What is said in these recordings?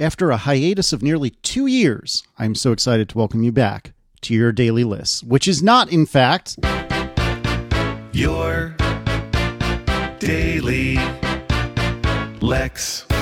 After a hiatus of nearly 2 years, I'm so excited to welcome you back to your daily list, which is not, in fact, your daily Lex.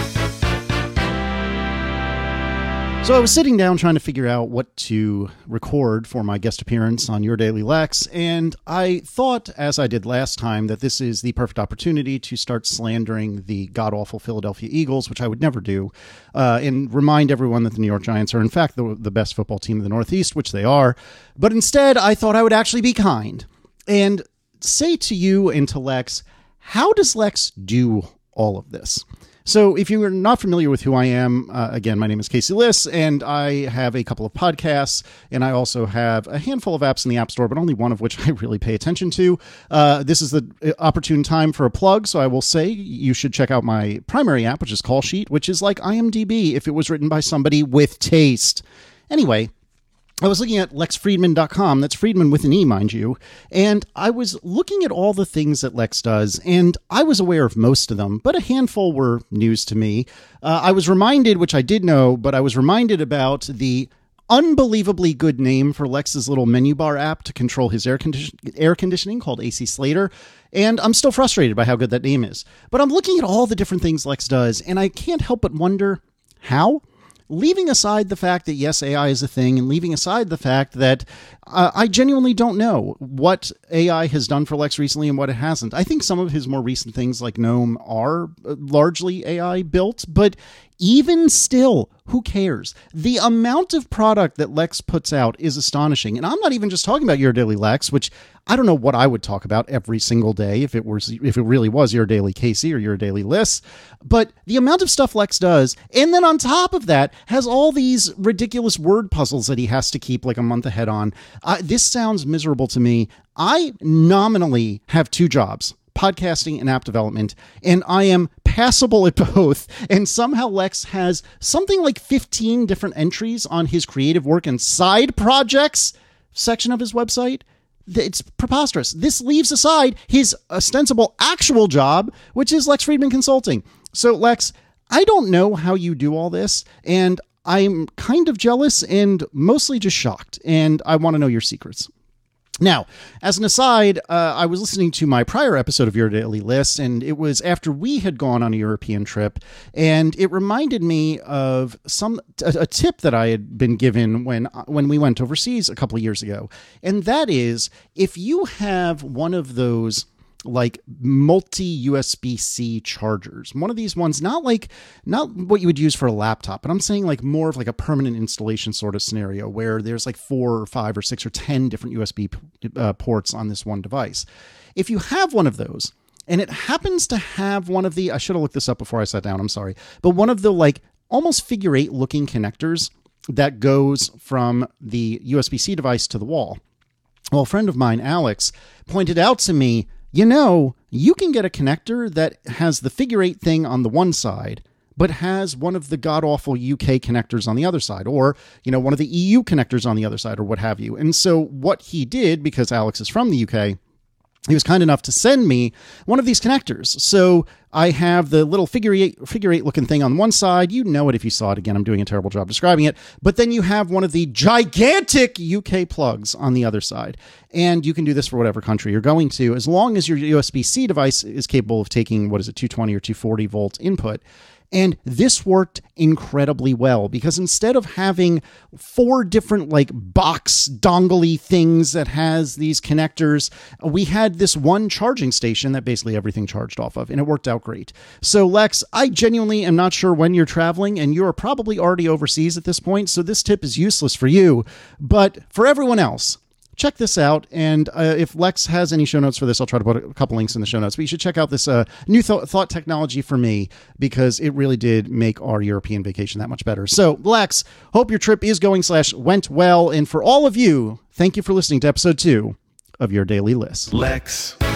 So I was sitting down trying to figure out what to record for my guest appearance on Your Daily Lex, and I thought, as I did last time, that this is the perfect opportunity to start slandering the god-awful Philadelphia Eagles, which I would never do, and remind everyone that the New York Giants are, in fact, the best football team in the Northeast, which they are. But instead, I thought I would actually be kind and say to you and to Lex, how does Lex do all of this? So if you are not familiar with who I am, again, my name is Casey Liss, and I have a couple of podcasts, and I also have a handful of apps in the App Store, but only one of which I really pay attention to. This is the opportune time for a plug, so I will say you should check out my primary app, which is Call Sheet, which is like IMDb if it was written by somebody with taste. Anyway, I was looking at LexFriedman.com, that's Friedman with an E, mind you, and I was looking at all the things that Lex does, and I was aware of most of them, but a handful were news to me. I was reminded, which I did know, but I was reminded about the unbelievably good name for Lex's little menu bar app to control his air conditioning called AC Slater, and I'm still frustrated by how good that name is. But I'm looking at all the different things Lex does, and I can't help but wonder, how? Leaving aside the fact that, yes, AI is a thing, and leaving aside the fact that I genuinely don't know what AI has done for Lex recently and what it hasn't. I think some of his more recent things like GNOME are largely AI built, but even still, who cares? The amount of product that Lex puts out is astonishing. And I'm not even just talking about Your Daily Lex, which I don't know what I would talk about every single day if it really was Your Daily Casey or Your Daily Liss. But the amount of stuff Lex does, and then on top of that, has all these ridiculous word puzzles that he has to keep like a month ahead on. This sounds miserable to me. I nominally have two jobs, podcasting and app development, and I am passable at both. And somehow Lex has something like 15 different entries on his creative work and side projects section of his website. It's preposterous. This leaves aside his ostensible actual job, which is Lex Friedman Consulting. So Lex, I don't know how you do all this, and I'm kind of jealous and mostly just shocked, and I want to know your secrets. Now, as an aside, I was listening to my prior episode of Your Daily List, and it was after we had gone on a European trip, and it reminded me of a tip that I had been given when we went overseas a couple of years ago, and that is, if you have one of those like multi USB-C chargers, one of these ones, not what you would use for a laptop, but I'm saying like more of like a permanent installation sort of scenario where there's like 4 or 5 or 6 or 10 different USB ports on this one device. If you have one of those and it happens to have one of the, I should have looked this up before I sat down, I'm sorry, but one of the like almost figure 8 looking connectors that goes from the USB-C device to the wall. Well, a friend of mine, Alex, pointed out to me, you know, you can get a connector that has the figure 8 thing on the one side, but has one of the god-awful UK connectors on the other side, or, you know, one of the EU connectors on the other side, or what have you. And so what he did, because Alex is from the UK, he was kind enough to send me one of these connectors. So I have the little figure eight looking thing on one side. You know it if you saw it. Again, I'm doing a terrible job describing it. But then you have one of the gigantic UK plugs on the other side. And you can do this for whatever country you're going to, as long as your USB-C device is capable of taking, 220 or 240 volt input. And this worked incredibly well because instead of having 4 different like box dongle-y things that has these connectors, we had this one charging station that basically everything charged off of, and it worked out great. So Lex, I genuinely am not sure when you're traveling, and you're probably already overseas at this point, so this tip is useless for you. But for everyone else, check this out, and if Lex has any show notes for this, I'll try to put a couple links in the show notes. But you should check out this new thought technology for me, because it really did make our European vacation that much better. So, Lex, hope your trip is going / went well, and for all of you, thank you for listening to episode 2 of Your Daily List. Lex.